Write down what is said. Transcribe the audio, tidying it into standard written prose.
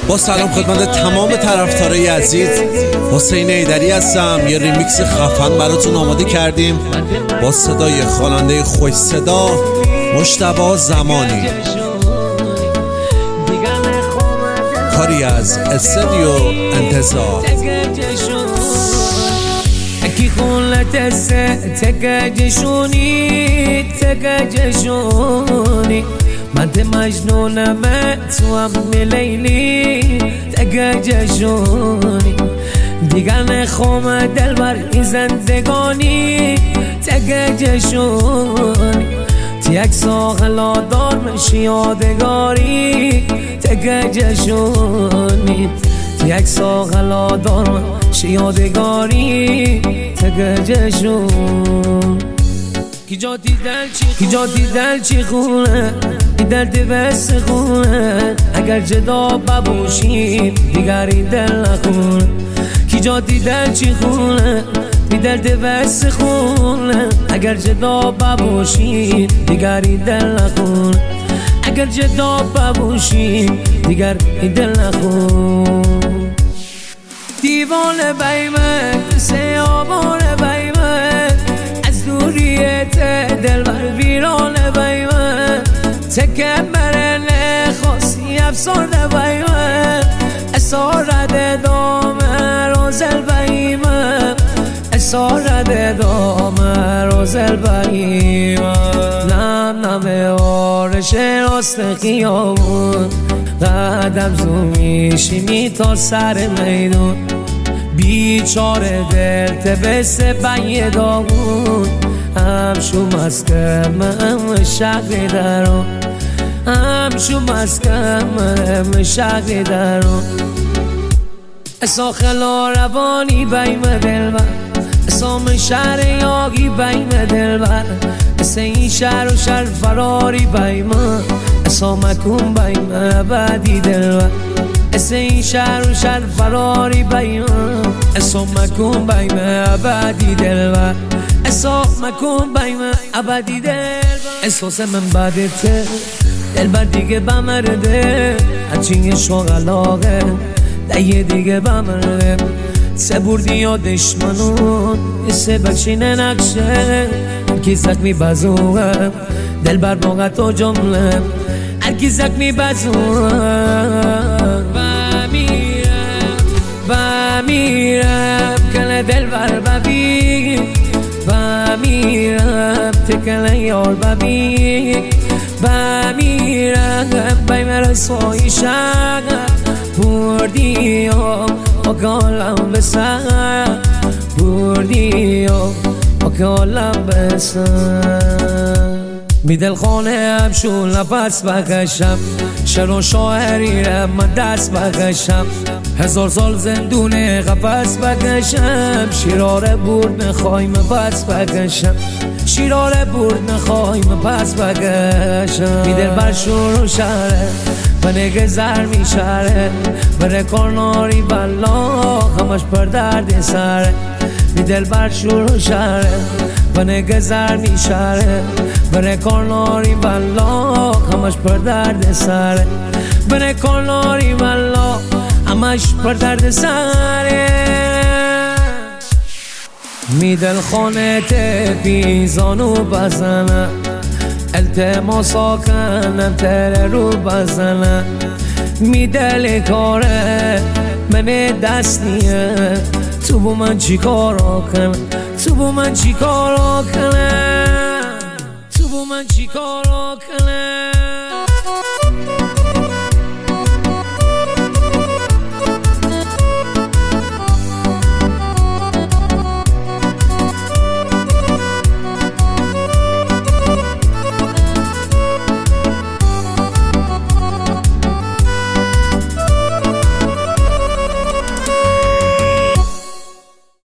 با سلام خدمت تمام طرفدارای عزیز، حسین ایدری هستم. یه ریمیکس خفن براتون آماده کردیم با صدای خواننده خوش صدا مجتبی زمانی، کاری از استودیو انتظار. اکی خونت سه تگجشونی من ده مجنونمه تو هم لیلی تگجشونی دیگر نخوام دلبر این زندگانی تگجشونی تیک ساخلا دار مشی یادگاری تگجشونی تیک ساخلا دار مشی یادگاری تگجشون کی جا دیدل چی خونه این درد بس خونه اگر جدا ببوشیم دیگر این دل نخونه کی جا دیدل چی خونه این درد بس خونه اگر جدا ببوشیم دیگر این دل نخونه اگر جدا ببوشیم دیگر این دل نخونه دیوانه بیمه سیابانه بیمه از دوریت دلبر ویرانه بیمه تکبر نخواستی افسرده بیمه اسارت دامه روزل بیمه اسارت دامه روزل بیمه نم نم آرش راست خیابون قدم زومیشی تا سر میدون بیچاره دل تبس بین داغون همشو مسکم شقی درون همشو مسکم شقی درون اسا خلا روانی بیم دلبر اسا من شهر یاگی بیم دلبر اسا این شهر و شهر فراری بیم اسا مکون بیم ابدی دلبر اسا این شهر و شهر فراری بیم اسا مکون بیم ابدی دلبر اسا مکون بیم ابدی دلبر احساس من بدته دلبر دیگه بمرده هرچی شوق علاقه دیگه دیگه بمرده سه بردی یا دشمنون سه بچینه نقشه هرکی زخمی بزوه دلبر باقت و جمله هرکی زخمی بزوه بمیرم کل دلبر ببی بمیرم تکل یار ببی بمیرم بیم رسوی شق بردی و کالم بسر بردی و کالم بسر می دل خانه هم شو نفس بکشم شعر و شاعری را من دست بکشم هزار سال زندون قفس بکشم شیرار برد نخواهیم پس بکشم شیرار برد نخواهیم پس بکشم می دل بر شور و شهره و نگه زر می شهره بره کارناری بلا همش پر درد سره می دل بر شور و شهره و نگه زر می شهره بره کارناری بلا همش پر درد سره بره کارناری بلا همش پر درد سره می دل خانه بیزانو بزنه التماسا کنم تر رو بزنه می دل کاره من دست نیه تو با من چی کارا کنم تو با من چی کارا کنم تو با من چی کارا کنم